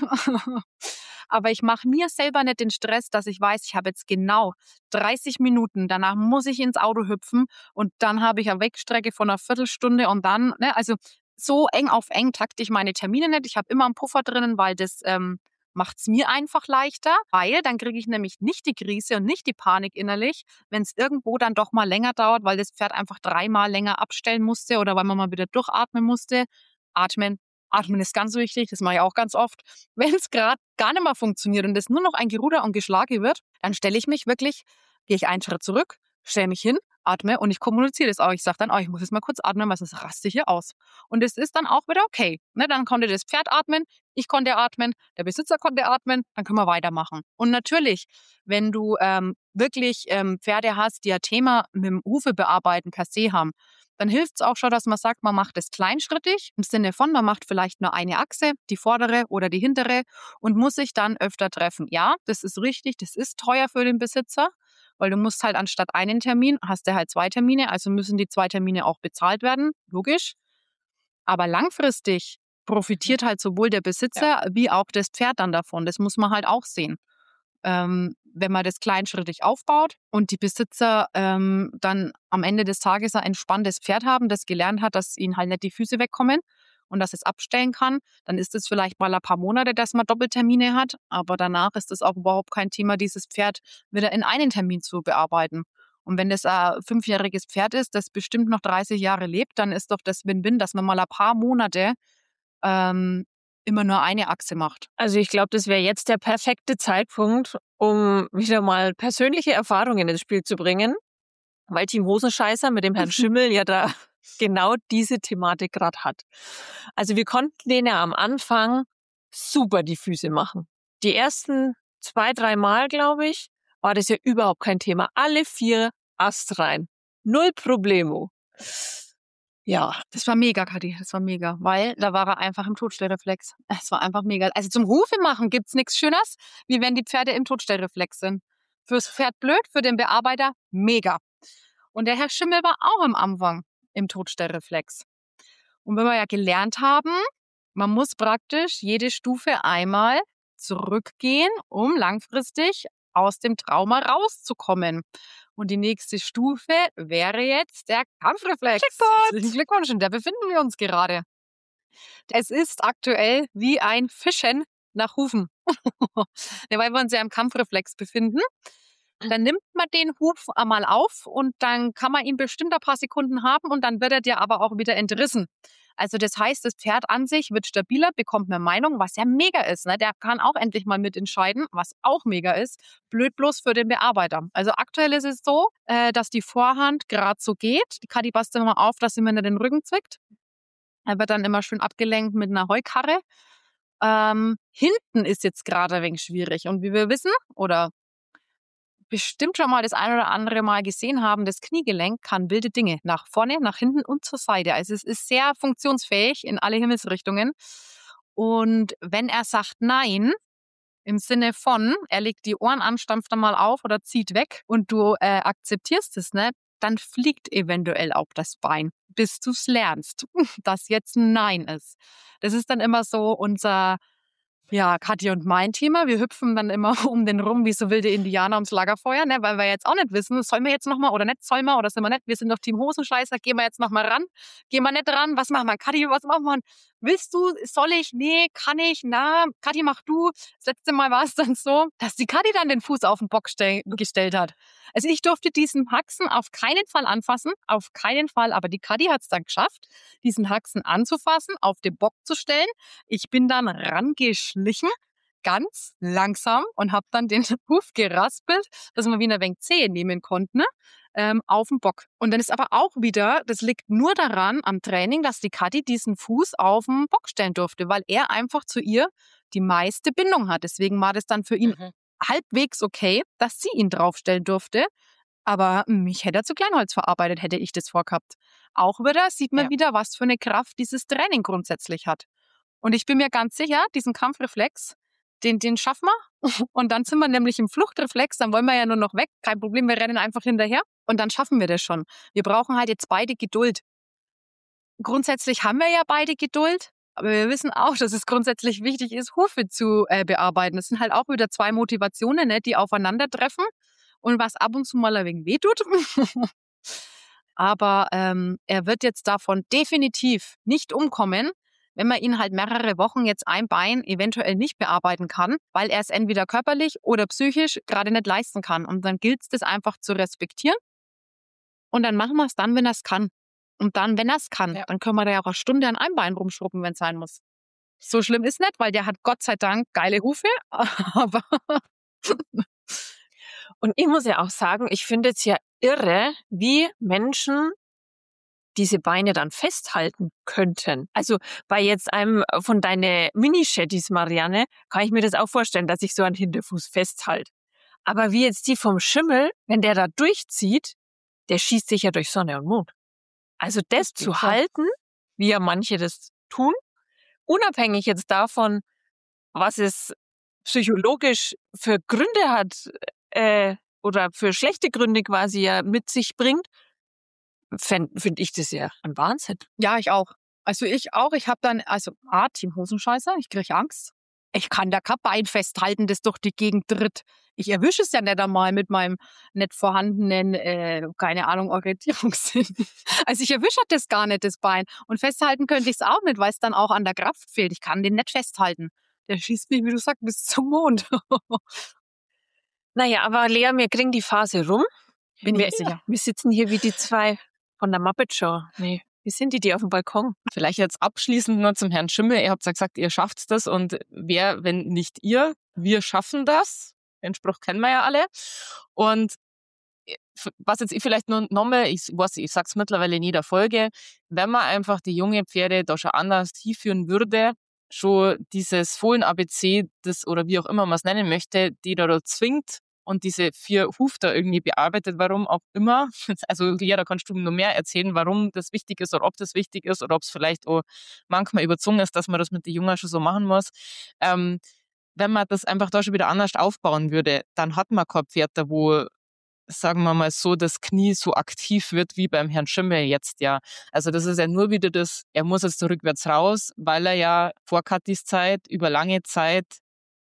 Aber ich mache mir selber nicht den Stress, dass ich weiß, ich habe jetzt genau 30 Minuten, danach muss ich ins Auto hüpfen und dann habe ich eine Wegstrecke von einer Viertelstunde und dann, ne, also so eng auf eng takte ich meine Termine nicht. Ich habe immer einen Puffer drinnen, weil das macht es mir einfach leichter, weil dann kriege ich nämlich nicht die Krise und nicht die Panik innerlich, wenn es irgendwo dann doch mal länger dauert, weil das Pferd einfach 3-mal länger abstellen musste oder weil man mal wieder durchatmen musste. Atmen ist ganz wichtig, das mache ich auch ganz oft. Wenn es gerade gar nicht mehr funktioniert und es nur noch ein Geruder und Geschlage wird, dann stelle ich mich wirklich, gehe ich einen Schritt zurück, stelle mich hin, atme und ich kommuniziere das auch. Ich sage dann, ich muss jetzt mal kurz atmen, weil sonst raste ich hier aus. Und es ist dann auch wieder okay. Ne, dann konnte das Pferd atmen, ich konnte atmen, der Besitzer konnte atmen, dann können wir weitermachen. Und natürlich, wenn du wirklich Pferde hast, die ein Thema mit dem Hufe bearbeiten per se haben, dann hilft es auch schon, dass man sagt, man macht es kleinschrittig, im Sinne von, man macht vielleicht nur eine Achse, die vordere oder die hintere und muss sich dann öfter treffen. Ja, das ist richtig, das ist teuer für den Besitzer, weil du musst halt anstatt einen Termin, hast du halt 2 Termine, also müssen die 2 Termine auch bezahlt werden, logisch. Aber langfristig profitiert halt sowohl der Besitzer wie auch das Pferd dann davon. Das muss man halt auch sehen. Wenn man das kleinschrittig aufbaut und die Besitzer dann am Ende des Tages ein entspanntes Pferd haben, das gelernt hat, dass ihnen halt nicht die Füße wegkommen und dass es abstellen kann, dann ist es vielleicht mal ein paar Monate, dass man Doppeltermine hat, aber danach ist es auch überhaupt kein Thema, dieses Pferd wieder in einen Termin zu bearbeiten. Und wenn das ein 5-jähriges Pferd ist, das bestimmt noch 30 Jahre lebt, dann ist doch das Win-Win, dass man mal ein paar Monate immer nur eine Achse macht. Also ich glaube, das wäre jetzt der perfekte Zeitpunkt, um wieder mal persönliche Erfahrungen ins Spiel zu bringen, weil Team Hosenscheißer mit dem Herrn Schimmel ja da genau diese Thematik gerade hat. Also wir konnten denen ja am Anfang super die Füße machen. Die ersten 2-3 Mal, glaube ich, war das ja überhaupt kein Thema. Alle 4 astrein. 0 Problemo. Ja. Das war mega, Kathi, das war mega, weil da war er einfach im Totstellreflex. Es war einfach mega. Also zum Hufe machen gibt's nichts Schöneres, wie wenn die Pferde im Totstellreflex sind. Fürs Pferd blöd, für den Bearbeiter mega. Und der Herr Schimmel war auch am Anfang im Totstellreflex. Und wenn wir ja gelernt haben, man muss praktisch jede Stufe einmal zurückgehen, um langfristig aus dem Trauma rauszukommen. Und die nächste Stufe wäre jetzt der Kampfreflex. Herzlichen Glückwunsch, in der befinden wir uns gerade. Es ist aktuell wie ein Fischen nach Hufen, weil wir uns ja im Kampfreflex befinden. Dann nimmt man den Huf einmal auf und dann kann man ihn bestimmt ein paar Sekunden haben und dann wird er dir aber auch wieder entrissen. Also das heißt, das Pferd an sich wird stabiler, bekommt mehr Meinung, was ja mega ist. Ne? Der kann auch endlich mal mitentscheiden, was auch mega ist. Blöd bloß für den Bearbeiter. Also aktuell ist es so, dass die Vorhand gerade so geht. Die Kadi passt immer auf, dass sie mir nicht den Rücken zwickt. Er wird dann immer schön abgelenkt mit einer Heukarre. Hinten ist jetzt gerade ein wenig schwierig. Und wie wir wissen, oder bestimmt schon mal das ein oder andere Mal gesehen haben, das Kniegelenk kann wilde Dinge nach vorne, nach hinten und zur Seite. Also es ist sehr funktionsfähig in alle Himmelsrichtungen. Und wenn er sagt Nein, im Sinne von, er legt die Ohren an, stampft einmal auf oder zieht weg und du akzeptierst es nicht, dann fliegt eventuell auch das Bein, bis du es lernst, dass jetzt ein Nein ist. Das ist dann immer so unser, ja, Kathi und mein Thema. Wir hüpfen dann immer um den rum wie so wilde Indianer ums Lagerfeuer, ne? Weil wir jetzt auch nicht wissen, sollen wir jetzt nochmal oder nicht, sollen wir oder sind wir nicht? Wir sind doch Team Hosenscheißer, gehen wir jetzt nochmal ran? Gehen wir nicht ran? Was machen wir? Kathi, was machen wir? Willst du? Soll ich? Nee, kann ich? Na, Kathi, mach du. Das letzte Mal war es dann so, dass die Kathi dann den Fuß auf den Bock gestellt hat. Also ich durfte diesen Haxen auf keinen Fall anfassen, auf keinen Fall. Aber die Kathi hat es dann geschafft, diesen Haxen anzufassen, auf den Bock zu stellen. Ich bin dann rangeschlichen, ganz langsam und habe dann den Huf geraspelt, dass man wieder ein wenig Zehe nehmen konnte, ne? Auf den Bock. Und dann ist aber auch wieder, das liegt nur daran am Training, dass die Kathi diesen Fuß auf den Bock stellen durfte, weil er einfach zu ihr die meiste Bindung hat. Deswegen war das dann für ihn halbwegs okay, dass sie ihn draufstellen durfte. Aber mich hätte er zu Kleinholz verarbeitet, hätte ich das vorgehabt. Auch wieder sieht man wieder, was für eine Kraft dieses Training grundsätzlich hat. Und ich bin mir ganz sicher, diesen Kampfreflex, den schaffen wir. Und dann sind wir nämlich im Fluchtreflex, dann wollen wir ja nur noch weg. Kein Problem, wir rennen einfach hinterher. Und dann schaffen wir das schon. Wir brauchen halt jetzt beide Geduld. Grundsätzlich haben wir ja beide Geduld. Aber wir wissen auch, dass es grundsätzlich wichtig ist, Hufe zu bearbeiten. Das sind halt auch wieder zwei Motivationen, ne, die aufeinandertreffen. Und was ab und zu mal ein wenig wehtut. Aber er wird jetzt davon definitiv nicht umkommen, wenn man ihn halt mehrere Wochen jetzt ein Bein eventuell nicht bearbeiten kann, weil er es entweder körperlich oder psychisch gerade nicht leisten kann. Und dann gilt es, das einfach zu respektieren. Und dann machen wir es dann, wenn er es kann. Und dann, wenn er es kann, dann können wir da ja auch eine Stunde an einem Bein rumschrubben, wenn es sein muss. So schlimm ist nicht, weil der hat Gott sei Dank geile Hufe. Aber und ich muss ja auch sagen, ich finde es ja irre, wie Menschen diese Beine dann festhalten könnten. Also bei jetzt einem von deinen Mini-Shetties, Marianne, kann ich mir das auch vorstellen, dass ich so einen Hinterfuß festhalte. Aber wie jetzt die vom Schimmel, wenn der da durchzieht, der schießt sich ja durch Sonne und Mond. Also das zu halten, wie ja manche das tun, unabhängig jetzt davon, was es psychologisch für Gründe hat oder für schlechte Gründe quasi ja mit sich bringt, finde ich das ja ein Wahnsinn. Ja, ich auch. Also ich auch. Ich habe dann, Team Hosenscheißer, ich kriege Angst. Ich kann da kein Bein festhalten, das durch die Gegend tritt. Ich erwische es ja nicht einmal mit meinem nicht vorhandenen, keine Ahnung, Orientierungssinn. Also ich erwische das gar nicht, das Bein. Und festhalten könnte ich es auch nicht, weil es dann auch an der Kraft fehlt. Ich kann den nicht festhalten. Der schießt mich, wie du sagst, bis zum Mond. Naja, aber Lea, wir kriegen die Phase rum. Bin ich sicher. Wir sitzen hier wie die zwei von der Muppet Show. Nee, wie sind die auf dem Balkon? Vielleicht jetzt abschließend nur zum Herrn Schimmel. Ihr habt ja gesagt, ihr schafft das und wer, wenn nicht ihr, wir schaffen das. Den Spruch kennen wir ja alle. Und was jetzt ich vielleicht nur nochmal, ich sag's mittlerweile in jeder Folge, wenn man einfach die junge Pferde da schon anders hinführen würde, schon dieses Fohlen-ABC, das oder wie auch immer man es nennen möchte, die da zwingt und diese 4 Huf da irgendwie bearbeitet, warum auch immer. Also ja, da kannst du noch mehr erzählen, warum das wichtig ist oder ob das wichtig ist oder ob es vielleicht auch manchmal überzogen ist, dass man das mit den Jungen schon so machen muss. Wenn man das einfach da schon wieder anders aufbauen würde, dann hat man kein Pferd da, wo, sagen wir mal so, das Knie so aktiv wird wie beim Herrn Schimmel jetzt ja. Also das ist ja nur wieder das, er muss jetzt rückwärts raus, weil er ja vor Kathis Zeit über lange Zeit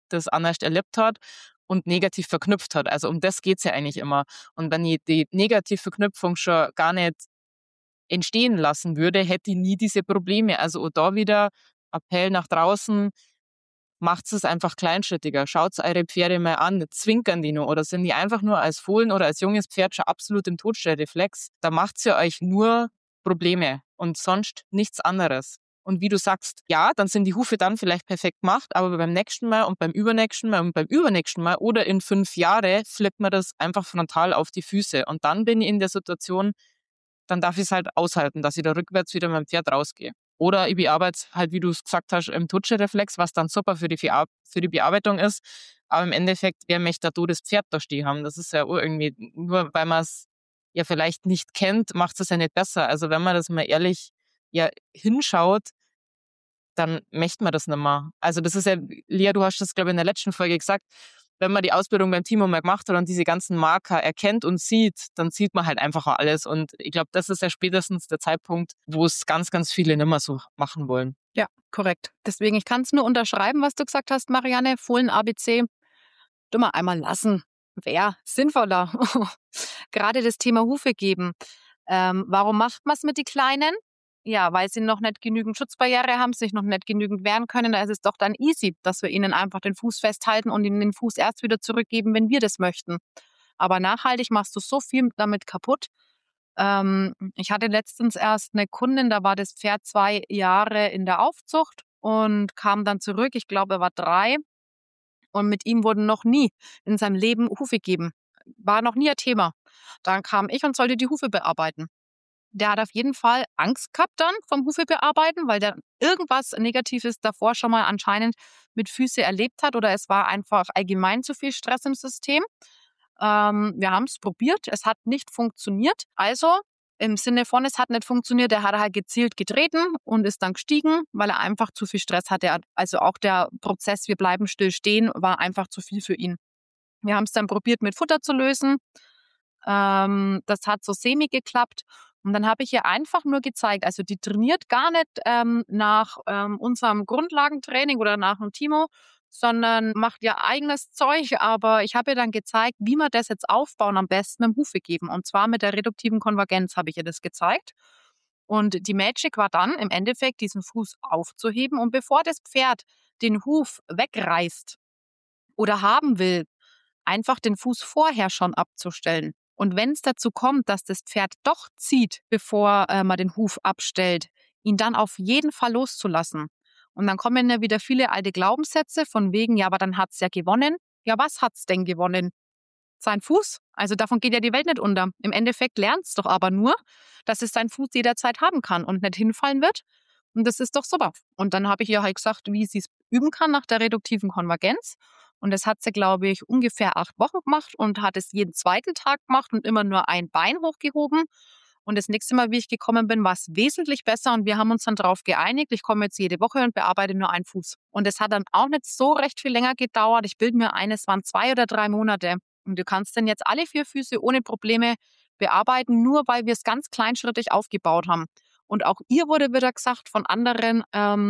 das anders erlebt hat und negativ verknüpft hat. Also um das geht's ja eigentlich immer. Und wenn ich die Negativverknüpfung schon gar nicht entstehen lassen würde, hätte ich nie diese Probleme. Also auch da wieder Appell nach draußen, macht es einfach kleinschrittiger. Schaut eure Pferde mal an, zwinkern die nur oder sind die einfach nur als Fohlen oder als junges Pferd schon absolut im Totstellreflex. Da macht ihr euch nur Probleme und sonst nichts anderes. Und wie du sagst, ja, dann sind die Hufe dann vielleicht perfekt gemacht, aber beim nächsten Mal und beim übernächsten Mal und beim übernächsten Mal oder in 5 Jahre flippt man das einfach frontal auf die Füße. Und dann bin ich in der Situation, dann darf ich es halt aushalten, dass ich da rückwärts wieder mit dem Pferd rausgehe. Oder ich bearbeite halt, wie du es gesagt hast, im Tutschreflex, was dann super für die Bearbeitung ist. Aber im Endeffekt, wer möchte da totes Pferd da stehen haben? Das ist ja auch irgendwie, nur weil man es ja vielleicht nicht kennt, macht es ja nicht besser. Also wenn man das mal ehrlich ja hinschaut, dann möchte man das nicht mehr. Also das ist ja, Lea, du hast das, glaube ich, in der letzten Folge gesagt, wenn man die Ausbildung beim Timo mal gemacht hat und diese ganzen Marker erkennt und sieht, dann sieht man halt einfach alles. Und ich glaube, das ist ja spätestens der Zeitpunkt, wo es ganz, ganz viele nicht mehr so machen wollen. Ja, korrekt. Deswegen, ich kann es nur unterschreiben, was du gesagt hast, Marianne. Fohlen ABC, du mal einmal lassen. Wäre sinnvoller. Gerade das Thema Hufe geben. Warum macht man es mit den Kleinen? Ja, weil sie noch nicht genügend Schutzbarriere haben, sich noch nicht genügend wehren können. Da ist es doch dann easy, dass wir ihnen einfach den Fuß festhalten und ihnen den Fuß erst wieder zurückgeben, wenn wir das möchten. Aber nachhaltig machst du so viel damit kaputt. Ich hatte letztens erst eine Kundin, da war das Pferd 2 Jahre in der Aufzucht und kam dann zurück. Ich glaube, er war 3. Und mit ihm wurden noch nie in seinem Leben Hufe geben. War noch nie ein Thema. Dann kam ich und sollte die Hufe bearbeiten. Der hat auf jeden Fall Angst gehabt dann vom Hufe bearbeiten, weil der irgendwas Negatives davor schon mal anscheinend mit Füße erlebt hat oder es war einfach allgemein zu viel Stress im System. Wir haben es probiert, es hat nicht funktioniert. Also im Sinne von, es hat nicht funktioniert, er hat halt gezielt getreten und ist dann gestiegen, weil er einfach zu viel Stress hatte. Also auch der Prozess, wir bleiben still stehen, war einfach zu viel für ihn. Wir haben es dann probiert, mit Futter zu lösen. Das hat so semi geklappt. Und dann habe ich ihr einfach nur gezeigt, also die trainiert gar nicht nach unserem Grundlagentraining oder nach dem Timo, sondern macht ihr eigenes Zeug. Aber ich habe ihr dann gezeigt, wie wir das jetzt aufbauen, am besten mit dem Hufe geben. Und zwar mit der reduktiven Konvergenz habe ich ihr das gezeigt. Und die Magic war dann im Endeffekt, diesen Fuß aufzuheben. Und bevor das Pferd den Huf wegreißt oder haben will, einfach den Fuß vorher schon abzustellen. Und wenn es dazu kommt, dass das Pferd doch zieht, bevor man den Huf abstellt, ihn dann auf jeden Fall loszulassen. Und dann kommen ja wieder viele alte Glaubenssätze von wegen, ja, aber dann hat's ja gewonnen. Ja, was hat's denn gewonnen? Sein Fuß? Also davon geht ja die Welt nicht unter. Im Endeffekt lernt's doch aber nur, dass es seinen Fuß jederzeit haben kann und nicht hinfallen wird. Und das ist doch super. Und dann habe ich ihr halt gesagt, wie sie es üben kann nach der reduktiven Konvergenz. Und das hat sie, glaube ich, ungefähr 8 Wochen gemacht und hat es jeden zweiten Tag gemacht und immer nur ein Bein hochgehoben. Und das nächste Mal, wie ich gekommen bin, war es wesentlich besser und wir haben uns dann darauf geeinigt, ich komme jetzt jede Woche und bearbeite nur einen Fuß. Und es hat dann auch nicht so recht viel länger gedauert. Ich bilde mir ein, es waren 2 oder 3 Monate. Und du kannst dann jetzt alle 4 Füße ohne Probleme bearbeiten, nur weil wir es ganz kleinschrittig aufgebaut haben. Und auch ihr wurde wieder gesagt von anderen,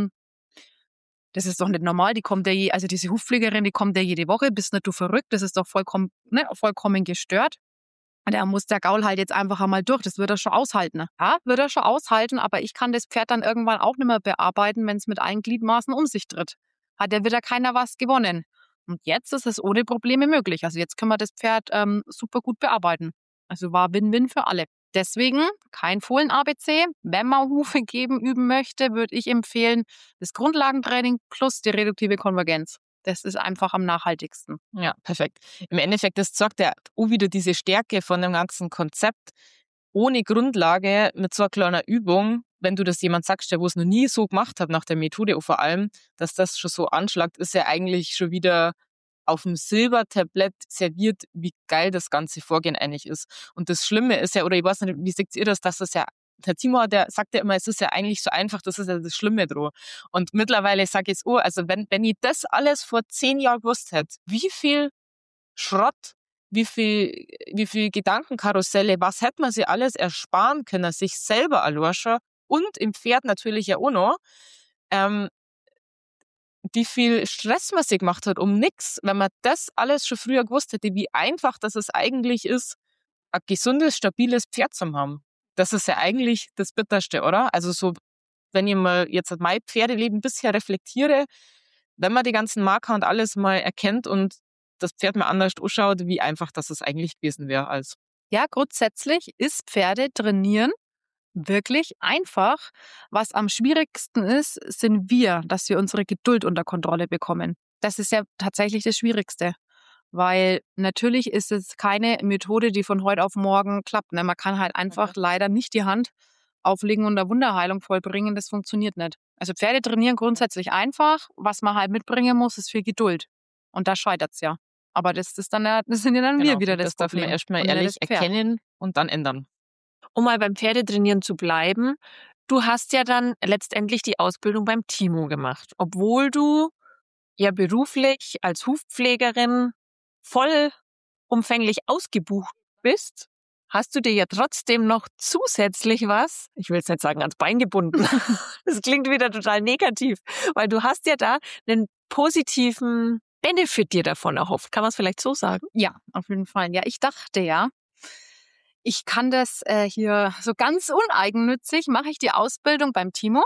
das ist doch nicht normal, die kommt ja also diese Hufpflegerin, die kommt ja jede Woche, bist nicht du verrückt, das ist doch vollkommen gestört. Da muss der Gaul halt jetzt einfach einmal durch, das wird er schon aushalten. Ja, wird er schon aushalten, aber ich kann das Pferd dann irgendwann auch nicht mehr bearbeiten, wenn es mit allen Gliedmaßen um sich tritt. Hat ja wieder keiner was gewonnen. Und jetzt ist es ohne Probleme möglich. Also jetzt können wir das Pferd super gut bearbeiten. Also war Win-Win für alle. Deswegen kein Fohlen-ABC. Wenn man Hufe üben möchte, würde ich empfehlen, das Grundlagentraining plus die reduktive Konvergenz. Das ist einfach am nachhaltigsten. Ja, perfekt. Im Endeffekt, das zeigt ja auch wieder diese Stärke von dem ganzen Konzept. Ohne Grundlage, mit so einer kleinen Übung, wenn du das jemand sagst, der wo es noch nie so gemacht hat nach der Methode und vor allem, dass das schon so anschlagt, ist ja eigentlich schon wieder auf dem Silbertablett serviert, wie geil das ganze Vorgehen eigentlich ist. Und das Schlimme ist ja, oder ich weiß nicht, wie seht ihr das, dass das ja, der Timo, der sagt ja immer, es ist ja eigentlich so einfach, das ist ja das Schlimme dran. Und mittlerweile sage ich es, also wenn ich das alles vor 10 Jahren gewusst hätte, wie viel Schrott, wie viel Gedankenkarusselle, was hätte man sich alles ersparen können, sich selber allein schon und im Pferd natürlich ja auch noch, wie viel Stress man sich gemacht hat um nichts. Wenn man das alles schon früher gewusst hätte, wie einfach das es eigentlich ist, ein gesundes, stabiles Pferd zu haben. Das ist ja eigentlich das Bitterste, oder? Also so, wenn ich mal jetzt mein Pferdeleben bisher reflektiere, wenn man die ganzen Marker und alles mal erkennt und das Pferd mal anders anschaut, wie einfach das es eigentlich gewesen wäre als. Ja, grundsätzlich ist Pferde trainieren wirklich einfach. Was am schwierigsten ist, sind wir, dass wir unsere Geduld unter Kontrolle bekommen. Das ist ja tatsächlich das Schwierigste. Weil natürlich ist es keine Methode, die von heute auf morgen klappt. Ne? Man kann halt einfach leider nicht die Hand auflegen und eine Wunderheilung vollbringen. Das funktioniert nicht. Also Pferde trainieren grundsätzlich einfach. Was man halt mitbringen muss, ist viel Geduld. Und da scheitert es ja. Aber das ist dann ja, das sind ja dann wir wieder das darf man Problem. erstmal und nicht ehrlich das Pferd. erkennen und dann ändern. Um mal beim Pferdetrainieren zu bleiben, du hast ja dann letztendlich die Ausbildung beim Timo gemacht, obwohl du ja beruflich als Hufpflegerin vollumfänglich ausgebucht bist. Hast du dir ja trotzdem noch zusätzlich was, ich will jetzt nicht sagen, ans Bein gebunden. Das klingt wieder total negativ, weil du hast ja da einen positiven Benefit dir davon erhofft. Kann man es vielleicht so sagen? Ja, auf jeden Fall. Ja, ich dachte ja, ich kann das hier so ganz uneigennützig, mache ich die Ausbildung beim Timo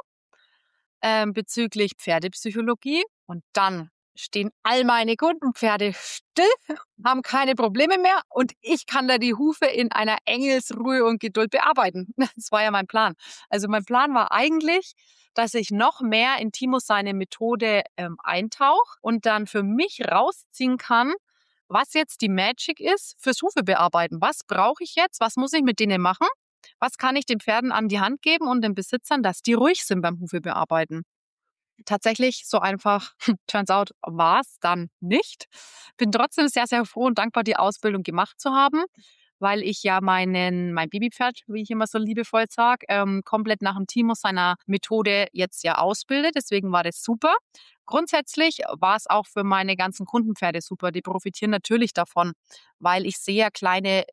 bezüglich Pferdepsychologie und dann stehen all meine Kundenpferde still, haben keine Probleme mehr und ich kann da die Hufe in einer Engelsruhe und Geduld bearbeiten. Das war ja mein Plan. Also mein Plan war eigentlich, dass ich noch mehr in Timo seine Methode eintauche und dann für mich rausziehen kann, was jetzt die Magic ist fürs Hufe bearbeiten. Was brauche ich jetzt? Was muss ich mit denen machen? Was kann ich den Pferden an die Hand geben und den Besitzern, dass die ruhig sind beim Hufe bearbeiten? Tatsächlich so einfach, turns out, war es dann nicht. Bin trotzdem sehr, sehr froh und dankbar, die Ausbildung gemacht zu haben, weil ich ja mein Babypferd, wie ich immer so liebevoll sage, komplett nach dem Timo seiner Methode jetzt ja ausbilde. Deswegen war das super. Grundsätzlich war es auch für meine ganzen Kundenpferde super. Die profitieren natürlich davon, weil ich sehe ja kleine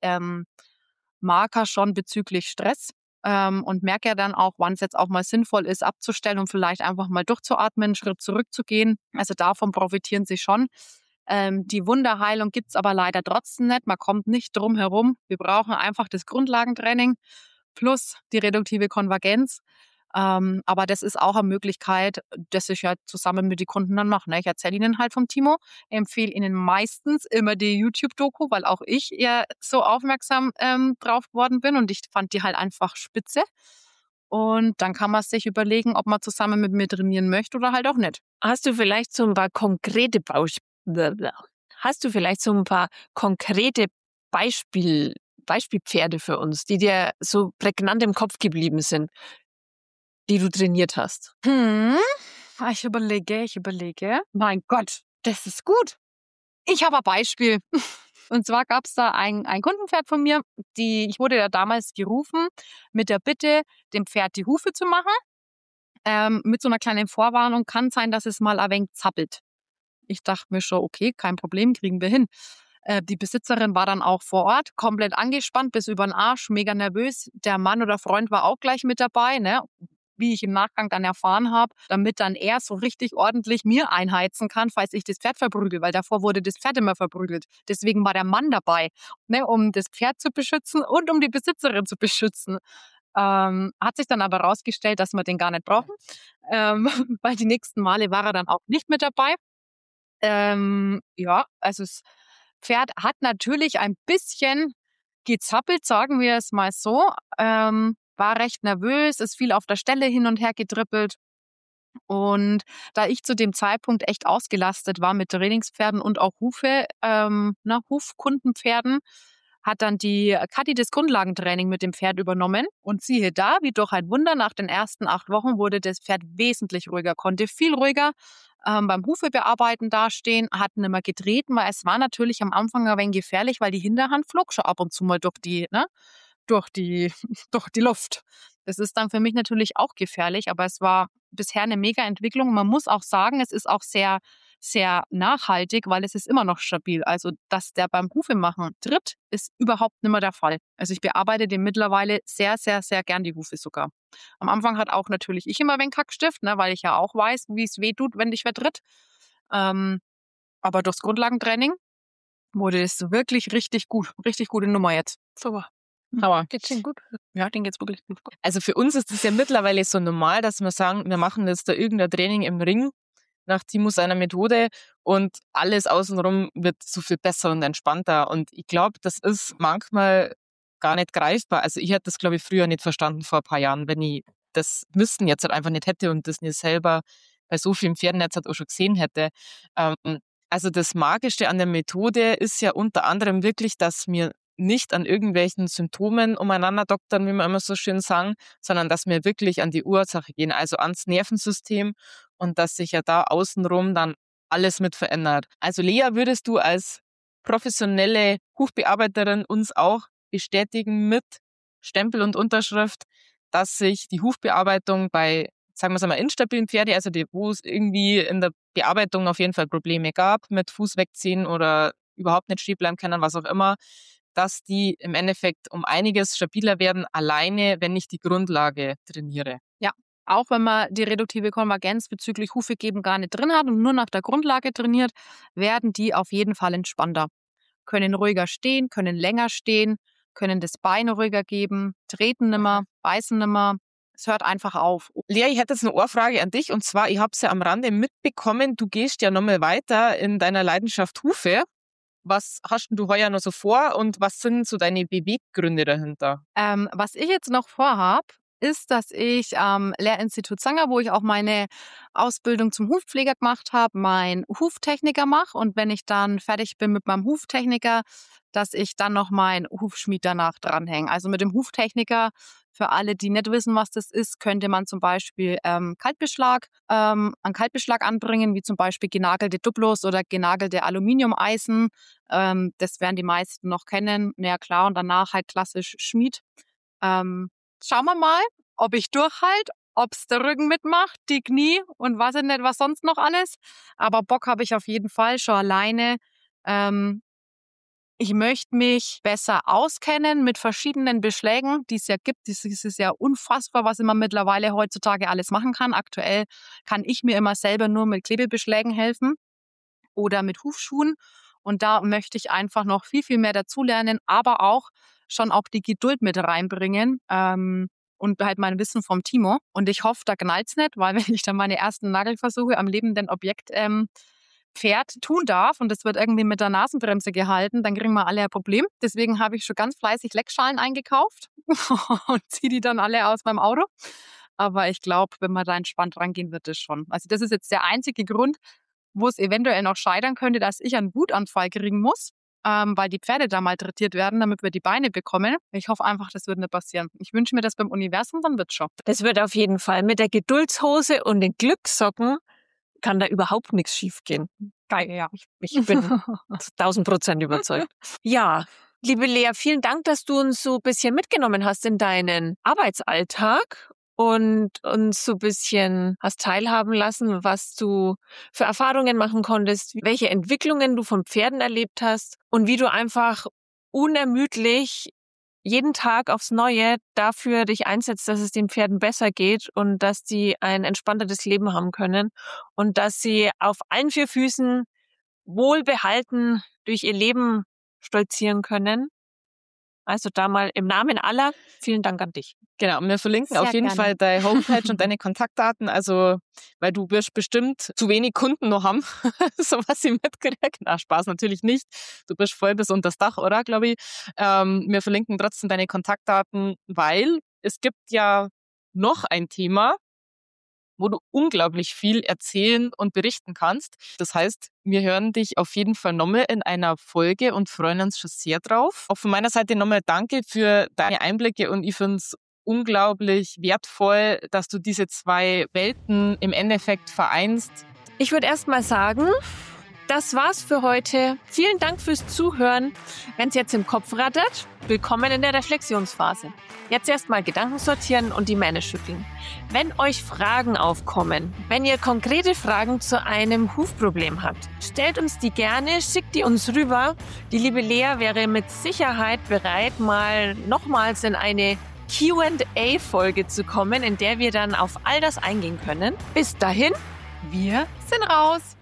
Marker schon bezüglich Stress und merke ja dann auch, wann es jetzt auch mal sinnvoll ist, abzustellen und vielleicht einfach mal durchzuatmen, einen Schritt zurückzugehen. Also davon profitieren sie schon. Die Wunderheilung gibt's aber leider trotzdem nicht. Man kommt nicht drum herum. Wir brauchen einfach das Grundlagentraining plus die reduktive Konvergenz. Aber das ist auch eine Möglichkeit, das ich ja zusammen mit den Kunden dann mache. Ne? Ich erzähle ihnen halt vom Timo, empfehle ihnen meistens immer die YouTube-Doku, weil auch ich ja so aufmerksam drauf geworden bin und ich fand die halt einfach spitze. Und dann kann man sich überlegen, ob man zusammen mit mir trainieren möchte oder halt auch nicht. Hast du vielleicht so ein paar konkrete Beispielpferde für uns, die dir so prägnant im Kopf geblieben sind, die du trainiert hast? Ich überlege. Mein Gott, das ist gut. Ich habe ein Beispiel. Und zwar gab es da ein Kundenpferd von mir, ich wurde ja damals gerufen mit der Bitte, dem Pferd die Hufe zu machen. Mit so einer kleinen Vorwarnung, kann sein, dass es mal ein wenig zappelt. Ich dachte mir schon, okay, kein Problem, kriegen wir hin. Die Besitzerin war dann auch vor Ort, komplett angespannt, bis über den Arsch, mega nervös. Der Mann oder Freund war auch gleich mit dabei, ne? Wie ich im Nachgang dann erfahren habe, damit dann er so richtig ordentlich mir einheizen kann, falls ich das Pferd verprügel, weil davor wurde das Pferd immer verprügelt. Deswegen war der Mann dabei, ne, um das Pferd zu beschützen und um die Besitzerin zu beschützen. Hat sich dann aber herausgestellt, dass wir den gar nicht brauchen, weil die nächsten Male war er dann auch nicht mit dabei. Ja, also das Pferd hat natürlich ein bisschen gezappelt, sagen wir es mal so. War recht nervös, ist viel auf der Stelle hin und her getrippelt. Und da ich zu dem Zeitpunkt echt ausgelastet war mit Trainingspferden und auch Hufkundenpferden, hat dann die Kathi das Grundlagentraining mit dem Pferd übernommen. Und siehe da, wie durch ein Wunder, nach den ersten 8 Wochen wurde das Pferd wesentlich ruhiger, konnte viel ruhiger beim Hufe bearbeiten dastehen, hat nicht mehr getreten, weil es war natürlich am Anfang ein wenig gefährlich, weil die Hinterhand flog schon ab und zu mal durch die Luft. Das ist dann für mich natürlich auch gefährlich, aber es war bisher eine mega Entwicklung. Man muss auch sagen, es ist auch sehr sehr nachhaltig, weil es ist immer noch stabil. Also, dass der beim Hufemachen tritt, ist überhaupt nicht mehr der Fall. Also, ich bearbeite dem mittlerweile sehr, sehr, sehr gern die Hufe sogar. Am Anfang hat auch natürlich ich immer einen Kackstift, ne, weil ich ja auch weiß, wie es weh tut, wenn dich wer tritt. Aber durchs Grundlagentraining wurde es wirklich richtig gut. Richtig gute Nummer jetzt. Super. Aber Geht's Ihnen gut? Ja, denen geht's wirklich gut. also für uns ist es ja mittlerweile so normal, dass wir sagen, wir machen jetzt da irgendein Training im Ring nach Timo seiner Methode und alles außenrum wird so viel besser und entspannter. Und ich glaube, das ist manchmal gar nicht greifbar. Also ich hätte das, glaube ich, früher nicht verstanden vor ein paar Jahren, wenn ich das Wissen jetzt halt einfach nicht hätte und das nicht selber bei so vielen Pferden jetzt halt auch schon gesehen hätte. Also das Magischste an der Methode ist ja unter anderem wirklich, dass wir nicht an irgendwelchen Symptomen umeinander doktern, wie wir immer so schön sagen, sondern dass wir wirklich an die Ursache gehen, also ans Nervensystem und dass sich ja da außenrum dann alles mit verändert. Also Lea, würdest du als professionelle Hufbearbeiterin uns auch bestätigen mit Stempel und Unterschrift, dass sich die Hufbearbeitung bei, sagen wir es einmal, instabilen Pferde, also wo es irgendwie in der Bearbeitung auf jeden Fall Probleme gab, mit Fuß wegziehen oder überhaupt nicht stehen bleiben können, was auch immer, dass die im Endeffekt um einiges stabiler werden, alleine, wenn ich die Grundlage trainiere. Ja, auch wenn man die reduktive Konvergenz bezüglich Hufe geben gar nicht drin hat und nur nach der Grundlage trainiert, werden die auf jeden Fall entspannter. Können ruhiger stehen, können länger stehen, können das Bein ruhiger geben, treten nimmer, beißen nimmer. Es hört einfach auf. Lea, ich hätte jetzt eine Ohrfrage an dich und zwar, ich habe es ja am Rande mitbekommen, du gehst ja nochmal weiter in deiner Leidenschaft Hufe. Was hast du heuer noch so vor und was sind so deine Beweggründe dahinter? Was ich jetzt noch vorhabe, ist, dass ich am Lehrinstitut Zanger, wo ich auch meine Ausbildung zum Hufpfleger gemacht habe, meinen Huftechniker mache. Und wenn ich dann fertig bin mit meinem Huftechniker, dass ich dann noch meinen Hufschmied danach dranhänge. Also mit dem Huftechniker, für alle, die nicht wissen, was das ist, könnte man zum Beispiel Kaltbeschlag, einen Kaltbeschlag anbringen, wie zum Beispiel genagelte Duplos oder genagelte Aluminiumeisen. Das werden die meisten noch kennen. Na ja, klar, und danach halt klassisch Schmied. Schauen wir mal, ob ich durchhalte, ob's der Rücken mitmacht, die Knie und weiß ich nicht, was sonst noch alles. Aber Bock habe ich auf jeden Fall schon alleine. Ich möchte mich besser auskennen mit verschiedenen Beschlägen, die es ja gibt. Es ist ja unfassbar, was man mittlerweile heutzutage alles machen kann. Aktuell kann ich mir immer selber nur mit Klebebeschlägen helfen oder mit Hufschuhen. Und da möchte ich einfach noch viel, viel mehr dazulernen, aber auch schon auch die Geduld mit reinbringen und halt mein Wissen vom Timo. Und ich hoffe, da knallt's nicht, weil wenn ich dann meine ersten Nagelversuche am lebenden Objekt Pferd tun darf und das wird irgendwie mit der Nasenbremse gehalten, dann kriegen wir alle ein Problem. Deswegen habe ich schon ganz fleißig Leckschalen eingekauft und ziehe die dann alle aus meinem Auto. Aber ich glaube, wenn man da entspannt rangehen, wird das schon. Also das ist jetzt der einzige Grund, wo es eventuell noch scheitern könnte, dass ich einen Wutanfall kriegen muss, weil die Pferde da malträtiert werden, damit wir die Beine bekommen. Ich hoffe einfach, das wird nicht passieren. Ich wünsche mir das beim Universum, dann wird's schon. Das wird auf jeden Fall. Mit der Geduldshose und den Glückssocken kann da überhaupt nichts schiefgehen. Geil, ja. Ich bin 1000% überzeugt. Ja, liebe Lea, vielen Dank, dass du uns so ein bisschen mitgenommen hast in deinen Arbeitsalltag und uns so ein bisschen hast teilhaben lassen, was du für Erfahrungen machen konntest, welche Entwicklungen du von Pferden erlebt hast und wie du einfach unermüdlich jeden Tag aufs Neue dafür dich einsetzt, dass es den Pferden besser geht und dass die ein entspannteres Leben haben können und dass sie auf allen 4 Füßen wohlbehalten durch ihr Leben stolzieren können. Also da mal im Namen aller, vielen Dank an dich. Genau, und wir verlinken Sehr auf jeden gerne. Fall deine Homepage und deine Kontaktdaten, also weil du wirst bestimmt zu wenig Kunden noch haben, so was ich mitkriege. Na, Spaß natürlich nicht. Du bist voll bis unter das Dach, oder, glaube ich. Wir verlinken trotzdem deine Kontaktdaten, weil es gibt ja noch ein Thema, wo du unglaublich viel erzählen und berichten kannst. Das heißt, wir hören dich auf jeden Fall nochmal in einer Folge und freuen uns schon sehr drauf. Auch von meiner Seite nochmal danke für deine Einblicke und ich finde es unglaublich wertvoll, dass du diese 2 Welten im Endeffekt vereinst. Ich würde erst mal sagen, Das war's für heute. Vielen Dank fürs Zuhören. Wenn's jetzt im Kopf rattert, willkommen in der Reflexionsphase. Jetzt erstmal Gedanken sortieren und die Mähne schütteln. Wenn euch Fragen aufkommen, wenn ihr konkrete Fragen zu einem Hufproblem habt, stellt uns die gerne, schickt die uns rüber. Die liebe Lea wäre mit Sicherheit bereit, mal nochmals in eine Q&A-Folge zu kommen, in der wir dann auf all das eingehen können. Bis dahin, Wir sind raus.